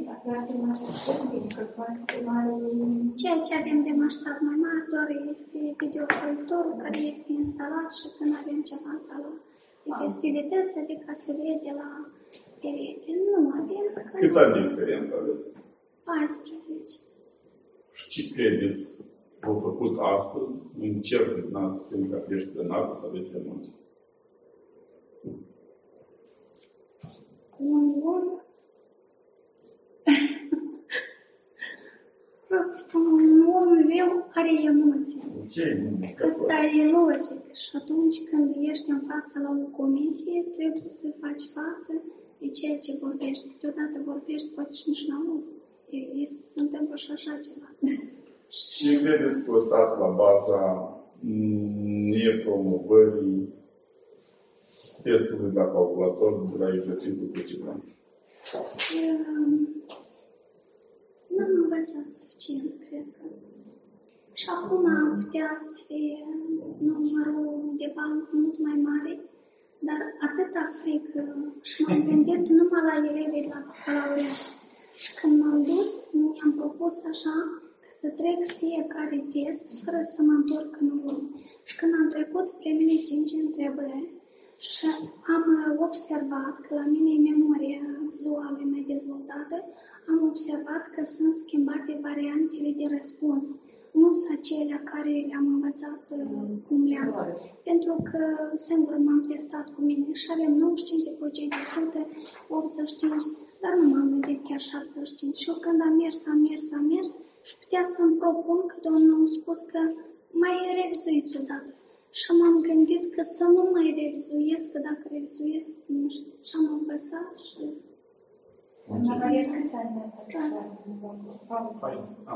Ceea ce avem de maștat mai mare doar este videoproiectorul care este instalat și când avem ceva în sală de festivități, adică se vede la perete. Nu avem. Câți ani de experiență aveți? 14. Și ce credeți v-au făcut astăzi în cercul din asta, pentru că ești plenar, să aveți emoții? Un om vreau să spun, un om viu are emoții. Asta e logic. Și atunci când ești în fața la o comisie, trebuie să faci față de ceea ce vorbești. Câteodată vorbești, poate și nici n-auzi. Se întâmplă și așa ceva. Ce credeți că a stat la baza nepromovării testului la calculator de la exercițiul precedent? n-am învățat suficient, cred că. Și acum am putea să fie numărul de bani mult mai mare, dar atâta frică și m-am gândit numai la elevii la bacalaureat. Și când m-am dus, mi-am propus așa că să trec fiecare test fără să mă întorc în urmă. Și când am trecut primele 5 întrebări și am observat că la mine memoria vizuală e mai dezvoltată, am observat că sunt schimbate variantele de răspuns. Nu sunt acelea care le-am învățat cum le-am. Pentru că singur m-am testat cu mine și avem 95%, 85%, dar nu m-am gândit chiar 75%. Și eu când am mers și putea să-mi propun că domnul a spus că mai revizuiți odată. Și m-am gândit că să nu mai revizuiesc, că dacă revizuiesc, și am învățat și... Maria, câți ani ați avut pauză?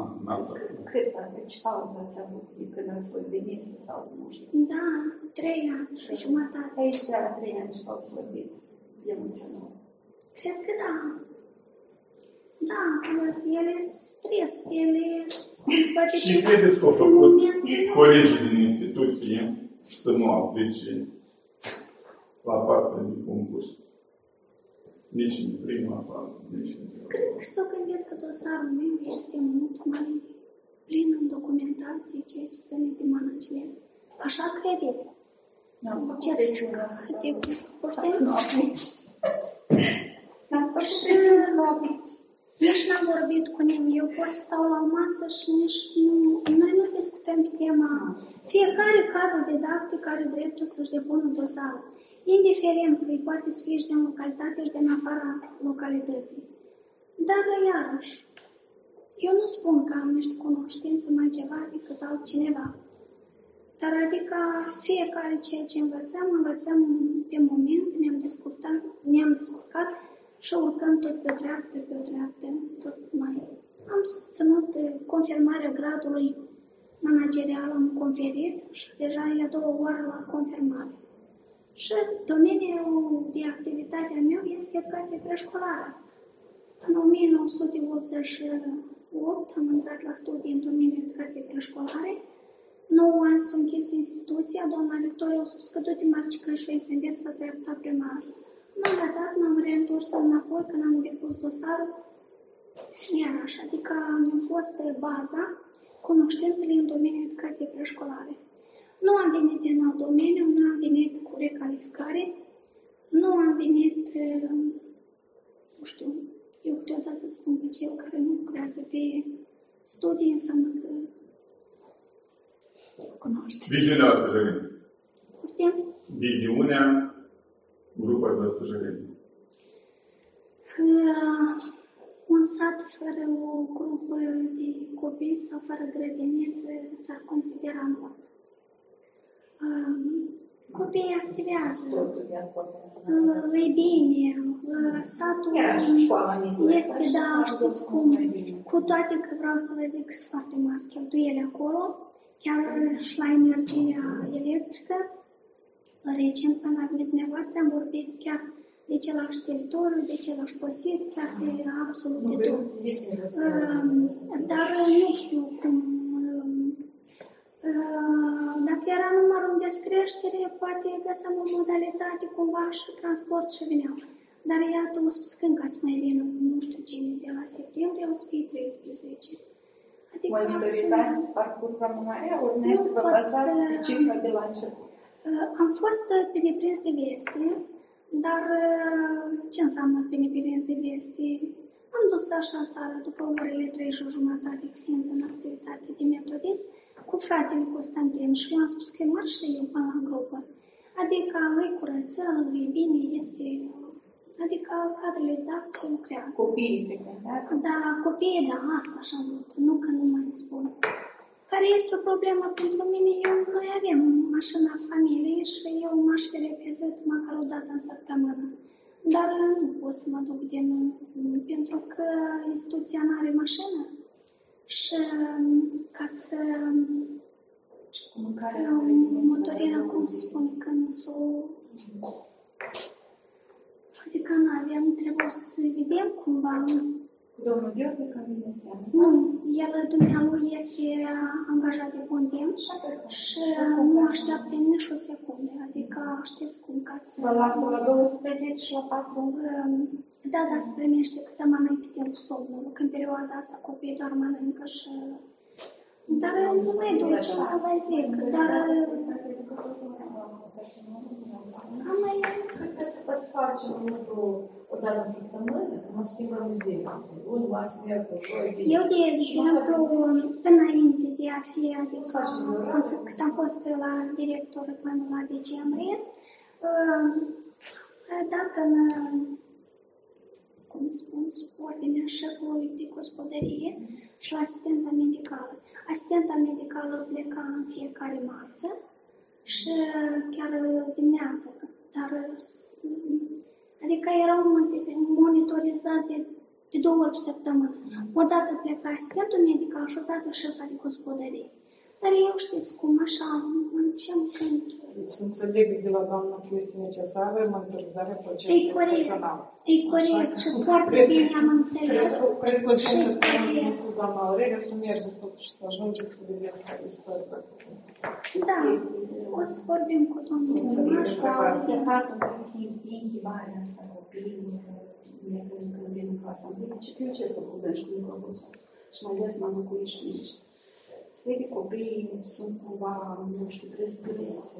Deci pauză ați avut de când ați fost demisă sau nu știu? Da, 3 ani și jumătate. Aici de la 3 ani și v-ați vorbit emoțional. Cred că da. Da, ele stres, ele, știți cum, poate și credeți că au făcut colegii din instituție să nu aplice la partea de concurs? Nici în prima fază, nici în prima. Cred că s-au gândit că dosarul meu este mult mai plin în documentație, ceea ce ține de management. Așa cred eu. N-ați făcut presiune asupra să nu aplici. N-ați făcut presiune să nu aplici. Nici n-am vorbit cu nimeni. Eu pot să stau la o masă și nici nu... Noi nu discutăm pe tema. Fiecare cadru didactic are dreptul să-și depună dosarul. Indiferent că îi poate să fie și din localitate și din afara localității. Dar, iarăși, eu nu spun că am niște cunoștințe mai ceva decât altcineva. Dar adică fiecare ceea ce învățăm pe moment, ne-am descurcat și urcăm tot pe o dreaptă, tot mai... Am susținut confirmarea gradului managerial, am conferit și deja e a 2 oară la confirmare. Și domeniul de activitate a meu este educație preșcolară. În 1988 am intrat la studii în domeniul educației preșcolare. 9 ani sunt închis instituția, doamna Victoria a spus că du-te Marcică și eu să înveți la dreapta primară. M-am învățat, m-am reîntors înapoi când am depus dosarul. Iarăși, adică mi-a fost baza cunoștințele în domeniul educației preșcolare. Nu am venit din alt domeniu, nu am venit cu recalificare, nu am venit, nu știu, eu câteodată spun că cel care nu lucrează pe studii înseamnă că cunoaște. Viziunea la stăjărie. Poftim? Viziunea grupului la stăjărie. Un sat fără o grupă de copii sau fără grădiniță s-ar considera mort. Copiii activează, e bine, satul este, da, știți cum, cu toate că vreau să vă zic că sunt foarte mari cheltuieli acolo, chiar și la energia electrică. Recent, până la venit dumneavoastră, am vorbit chiar de celălalt teritoriu, de celălalt posit, chiar de absolut de tot. Dar nu știu cum. Dacă era numărul în descreștere, poate găseam o modalitate cumva și transport și veneau. Dar iată, o spus că încă să mai vină, nu știu cine, de la septembrie o să fie 13. Adică monitorizați parcursul rămânarea, urmează să vă bazați pe cifra de la început. Am fost pe neprins de veste, dar ce înseamnă pe neprins de veste? Am dus așa seara, după orele 3:30, fiind în activitate de metodist, cu fratele Constantin și eu am spus că măr și eu până la grupă. Adică îi curățel, îi bine, este... Adică cadrele didactice lucrează. Copiii frecventează? Da, copiii, da, asta așa mult, nu că nu mai spun. Care este o problemă pentru mine, noi avem mașina familiei și eu m-aș fi reprezent măcar o dată în săptămână. Dar nu pot să mă duc pentru că instituția nu are mașină. Și ca să... motoria, cum se spune, când adică nu avem, trebuie să vedem cumva Domnul Gheorghe, care este Nu, el, dumnealui, este angajat de Pontem și nu așteaptă nici o secundă. Adică știți cum, ca să... Vă lasă la 12 și la 4? Da, da, se primește câte mai pe timp somnul, că în perioada asta copiii doar mănâncă și... Dar nu mai duce, vă zic, dar... Să facem lucru o dată în săptămână, că mă schimbăm zilele. Luni, marți, miercuri, joi, vineri. Eu, de exemplu, înainte de a fi, adică, cât am fost la director până la decembrie, dat în, cum spun, ordinea șefului de gospodărie și la asistenta medicală. Asistenta medicală pleca în fiecare marță și chiar dimineață, dar adică erau monitorizați de 2 ori pe săptămână. Odată pleca asistentul medical și odată șefa de gospodărie. Dar eu știți cum, așa, încem când... Să înțeleg de la doamna că este necesară monitorizarea procesului personal. E corect și foarte bine am înțeles. Cred că o să ne spus doamna Aurelia să mergeți totuși să ajungeți să vedeți care e situația. Da, o să vorbim cu domnul Maș. S-a observat între timp de inhibarea asta copiilor, când vin în clasa 1. Deci eu ce făcut în școală microbusul și mai ales m-am locuit și mici. Se vede copiii sunt cumva, nu știu, trebuie să găsiți.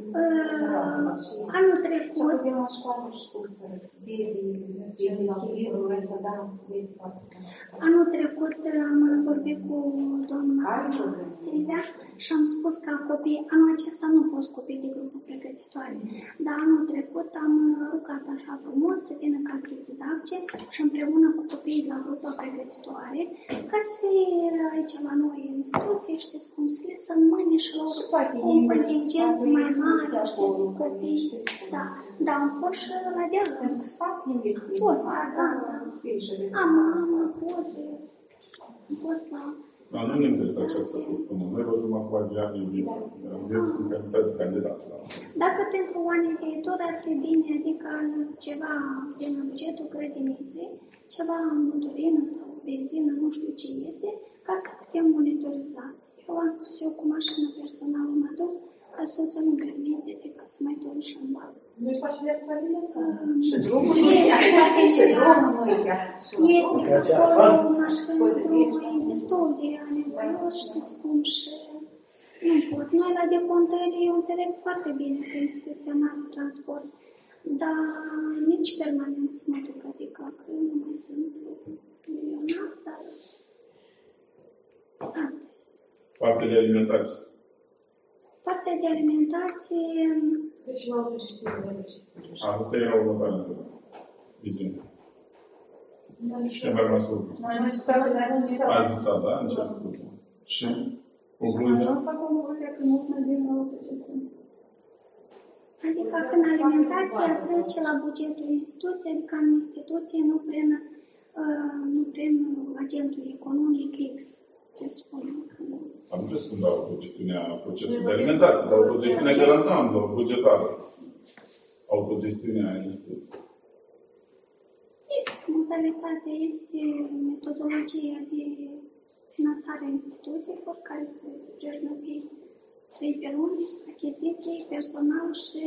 Anul trecut... Și apoi vin la școală și suferă, să vede dezechilibrul ăsta, da, se vede foarte bine. Anul trecut am vorbit cu doamna Silvia și am spus că copii, anul acesta nu au fost copii de grupă pregătitoare, dar anul trecut am rugat așa frumos să vină cadrul didactice și împreună cu copiii de la grupa pregătitoare, ca să fie aici la noi în instituție, știți cum să mâine și lor un contingent mai mare, știți, copii. Da, da, am fost și la deală. Pentru că fac investiții. Am fost, da. Am fost la... Dar nu ne interesează această propunere. Noi vorbim acum de anii viitori. Aveți în calitate de candidați la... Dacă pentru anii viitori ar fi bine, adică ceva din bugetul grădiniței, ceva motorină sau benzină, nu știu ce este, ca să putem monitoriza. Eu am spus eu cu mașină personală mă duc, ca soțul nu permite decât să mai torn și în bal. Nu-i faci viața familiță? Și drumul nu e chiar. Este acolo mașină, drumul e destul de anevoios, știți cum, și nu pot. Noi la decontări, eu înțeleg foarte bine că instituția nu are transport, dar nici permanent să mă duc, adică că nu mai sunt milionar, dar asta este. Partea de alimentație. Partea de alimentație... Deci la autogestiune. Asta era următoarea întrebare. Viziune. Și ce mai rămas urmă? Ați zis, da? Încep scuze. Și concluzia? Am ajuns la concluzia că nu mergem la autogestiune. Adică când alimentația trece la bugetul instituției, adică în instituție, nu prin agentul economic X, ce spunem. Am vrut să spun de autogestiunea procesului de alimentație, dar autogestiunea de ansamblu, bugetară. Autogestiunea instituției. Este modalitatea, este metodologia de finanțare a instituțiilor care se sprijină pe 3 pe luni, achiziții, personal și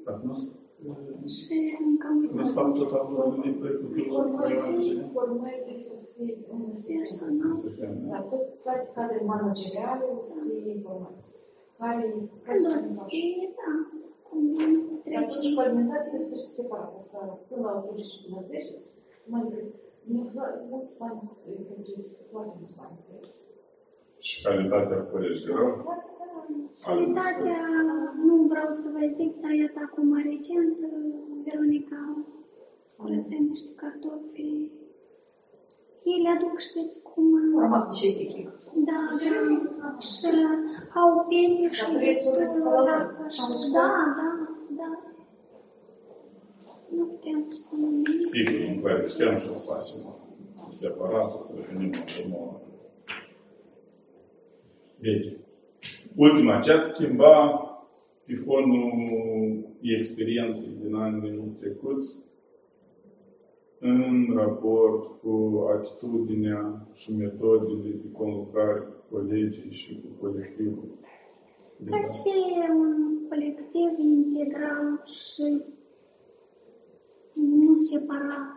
încă nu se fac tot având din proiectul formările să fie personal. Dar toate cadrele manageriale o să fie informații. Care da, cum trece. Și cu administrația trebuie să se separă. Asta până la autogestiune năzdești. Mulți bani cheltuiesc, foarte mulți bani cheltuiesc. Și calitatea părește rău? Calitatea, nu vreau să vă zic, dar iată acum recent, Veronica curățea niște cartofi. Ei le aduc, știți cum... Au rămas niște echipii. Da, și au pendic și destul, da. Nu putem să spunem nimic. Sigur, nu clarificăm și o să facem separat, o să revenim la urmă. Bine. Ultima, ce ați schimba pe fonul experienței din anii trecuți în raport cu atitudinea și metodele de conlucrare cu colegii și cu colectivul. Ca să fie un colectiv integral și nu separat.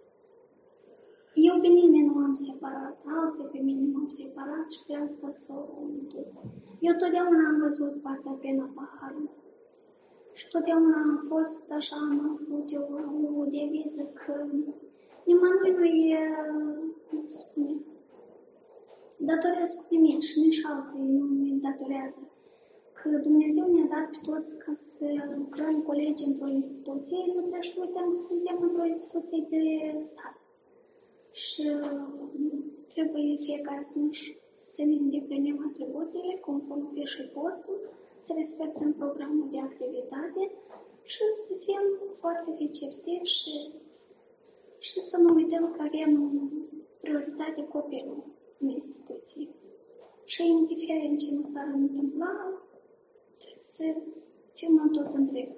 Eu pe nimeni nu am separat, alții pe mine m-au separat și pe asta s-au dus. Eu totdeauna am văzut partea plină a paharului. Și totdeauna am fost, așa am avut eu o deviză că nimănui nu e, cum spune, datoresc nimic și nici alții nu ne datorează. Că Dumnezeu ne-a dat pe toți ca să lucrăm colegi într-o instituție, nu trebuie să uităm că suntem într-o instituție de stat. Și trebuie fiecare să ne îndeplinim atribuțiile conform fișei postului, să respectăm programul de activitate și să fim foarte receptivi și să nu uităm că avem prioritate copilul în instituție. Și indiferent ce nu s-ar întâmpla, trebuie să fim în tot întreg.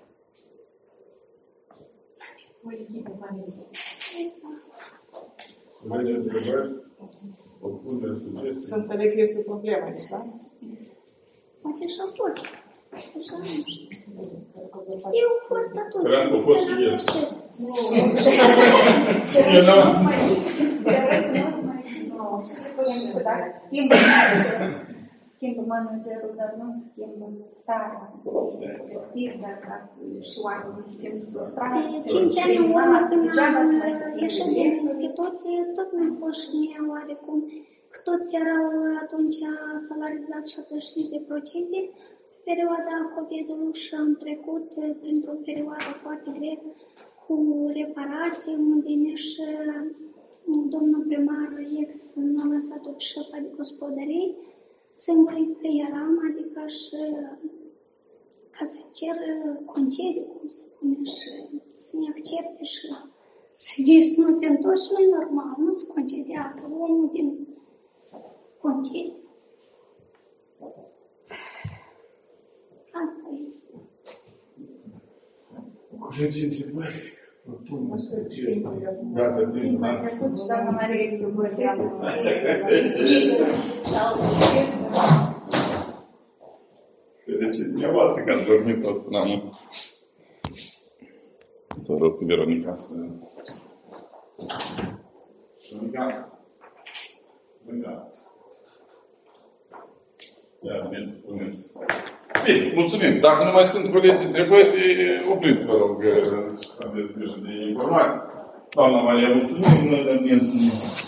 O echipă familie. Exact. Colegi, întrebări? Propuneri, sugestii? Să înțeleg că este o problemă aici, da? Poate și-a fost. Așa nu știu. Eu Eu am fost atunci. Cream că a fost și este. Dacă schimbă managerul, dar nu schimbă starea colectiv, dacă și oamenii se simt frustrați, se 5 ani în urmă, când am ieșit ieșit din instituție, tot mi-a fost și mie oarecum, că toți erau atunci salarizați 75%. Pe perioada COVID-ului și am trecut printr-o perioadă foarte grea cu reparații, unde și domnul primar ex n-a lăsat-o pe șefa de gospodării, singurii că eram, adică și ca să cer concediu, cum se spune, și să ne accepte și să vii și nu te întorci, nu e normal, nu se concedează omul din concediu. Asta este. Colegi, întrebări? Propuneri, sugestii? Dacă timp, da? Doamna Maria este obosită să Deci, dumneavoastră că ați dormit toți până acum. Să rog pe Veronica să... Veronica? Veronica? Ia, vedeți, spuneți. Bine, mulțumim. Dacă nu mai sunt colegi întrebări, opriți, vă rog, aveți grijă de informații. Doamna Maria, mulțumim.